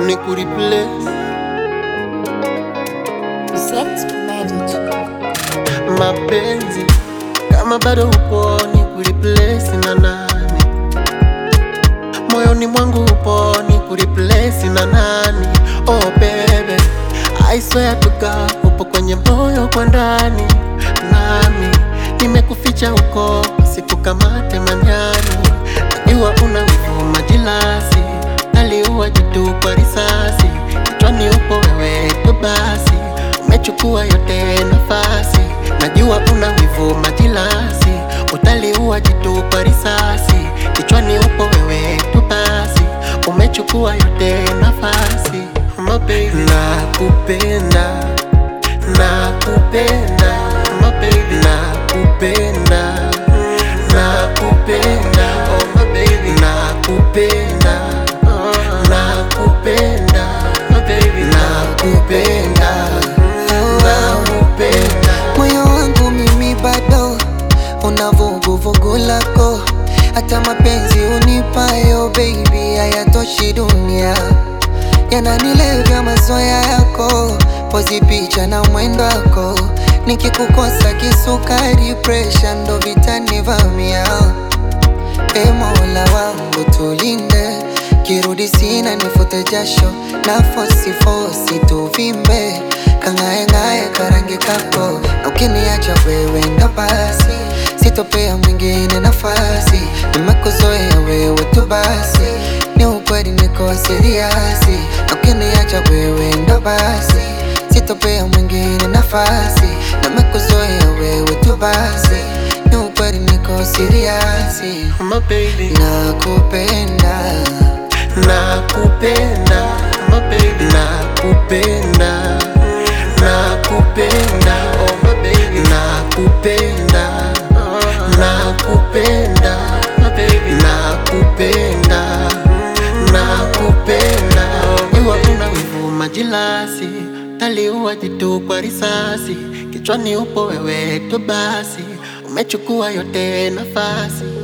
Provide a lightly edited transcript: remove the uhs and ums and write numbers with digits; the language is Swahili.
ni kureplace Sex Magic. mapenzi. Kama bado upo ni kureplace na nani? Moyoni mwangu upo ni kureplace na nani? Oh baby, I swear to God, upo kwenye moyo kwa ndani. Nami nimekuficha huko, sikukamate manyani. Najua una wivu majilasi, naliua jitu kwa risasi. Kichwani upo wewe tu basi, umechukua yote nafasi. Najua una wivu majilasi, utaliua jitu kwa risasi. Kichwani upo wewe tu basi, umechukua yote nafasi. My baby, nakupenda, nakupenda, my baby, nakupenda, nakupenda, oh my baby, nakupenda, nakupenda, my baby, nakupenda, nakupenda. Moyo wangu mimi bado una vuguvugu lako, hata mapenzi unipayo baby hayatoshi dunia. Yananilevya mazoea yako, pozi picha na mwendo wako. Nikikukosa kisukari, pressure ndo vitanivamia. E Mola wangu tulinde, kirudi sina nifute jasho, na fosi tuvimbe, kangae ngae karangi kako. Na ukiniacha wewe ndo basi, sitopea mwingine nafasi. Nimekuzoea wewe tu basi, ni ukweli niko seriasi. Na ukiniacha wewe ndo basi, sitopea mwingine nafasi. Nimekuzoea wewe tu basi, ni ukweli niko seriasi. My baby, Nakupenda, nakupenda, my baby, nakupenda, nakupenda, oh my baby, nakupenda, nakupenda, my baby, nakupenda, nakupenda. Jua una wivu majilasi, taliua jitu kwa risasi. Kichwani upo wewe tu basi, umechukua yote nafasi.